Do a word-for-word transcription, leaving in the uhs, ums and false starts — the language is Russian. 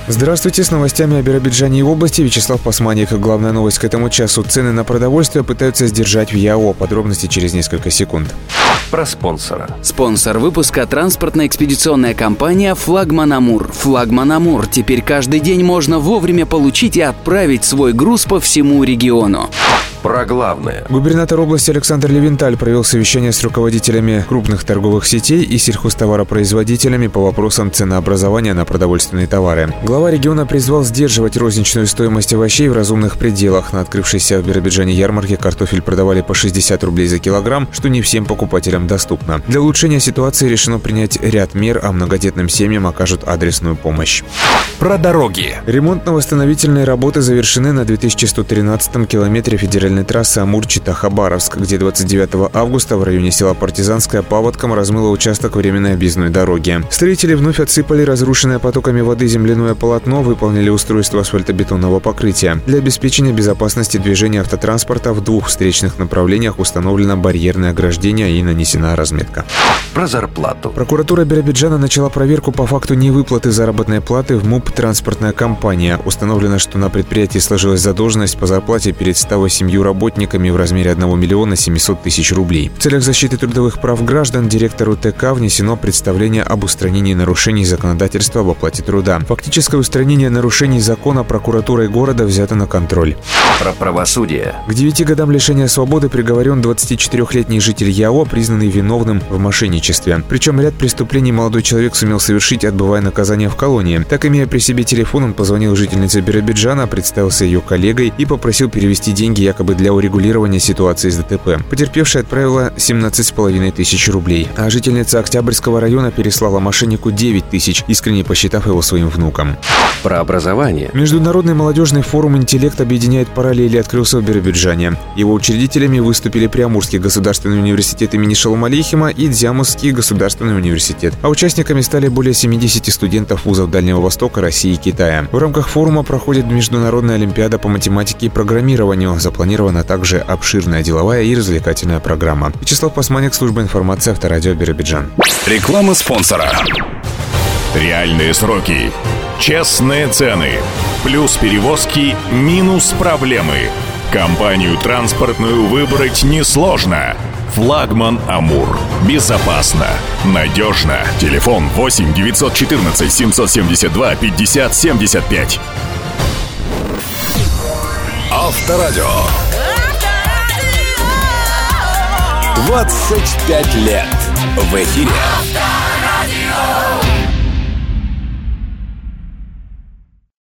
Здравствуйте, с новостями о Биробиджане и области. Вячеслав Пасманик. Главная новость к этому часу. Цены на продовольствие пытаются сдержать в ЯО. Подробности через несколько секунд. Про спонсора. Спонсор выпуска — транспортно-экспедиционная компания «Флагман Амур». «Флагман Амур». Теперь каждый день можно вовремя получить и отправить свой груз по всему региону. Про главное. Губернатор области Александр Левенталь провел совещание с руководителями крупных торговых сетей и сельхозтоваропроизводителями по вопросам ценообразования на продовольственные товары. Глава региона призвал сдерживать розничную стоимость овощей в разумных пределах. На открывшейся в Биробиджане ярмарке картофель продавали по шестьдесят рублей за килограмм, что не всем покупателям доступно. Для улучшения ситуации решено принять ряд мер, а многодетным семьям окажут адресную помощь. Про дороги. Ремонтно-восстановительные работы завершены на две тысячи сто тринадцатом километре федеральной трассы Амур-Чита-Хабаровск, где двадцать девятого августа в районе села Партизанское паводком размыло участок временной объездной дороги. Строители вновь отсыпали разрушенное потоками воды земляное полотно, выполнили устройство асфальтобетонного покрытия. Для обеспечения безопасности движения автотранспорта в двух встречных направлениях установлено барьерное ограждение и нанесена разметка. Про зарплату. Прокуратура Биробиджана начала проверку по факту невыплаты заработной платы в МУП «Транспортная компания». Установлено, что на предприятии сложилась задолженность по зарплате перед ста восемью работниками в размере одного миллиона семисот тысяч рублей. В целях защиты трудовых прав граждан директору ТК внесено представление об устранении нарушений законодательства об оплате труда. Фактическое устранение нарушений закона прокуратурой города взято на контроль. Про правосудие. К девяти годам лишения свободы приговорен двадцатичетырёхлетний житель ЯО, признанный виновным в мошенничестве. Причем ряд преступлений молодой человек сумел совершить, отбывая наказание в колонии. Так, имея при себе телефон, он позвонил жительнице Биробиджана, представился ее коллегой и попросил перевести деньги якобы для урегулирования ситуации с ДТП. Потерпевшая отправила семнадцать с половиной тысяч рублей, а жительница Октябрьского района переслала мошеннику девять тысяч, искренне посчитав его своим внуком. Про образование. Международный молодежный форум «Интеллект» объединяет параллели открылся в Биробиджане. Его учредителями выступили Приамурский государственный университет имени Шолом-Алейхима и Дзямусский государственный университет. А участниками стали более семидесяти студентов вузов Дальнего Востока, России и Китая. В рамках форума проходит международная олимпиада по математике и программированию. Запланирована также обширная деловая и развлекательная программа. Вячеслав Пасманик, служба информации, Авторадио Биробиджан. Реклама спонсора. Реальные сроки. Честные цены. Плюс перевозки, минус проблемы. Компанию транспортную выбрать несложно. Флагман Амур. Безопасно. Надежно. Телефон восемь девятьсот четырнадцать семьсот семьдесят два пятьдесят семьдесят пять. Авторадио. двадцать пять лет в эфире.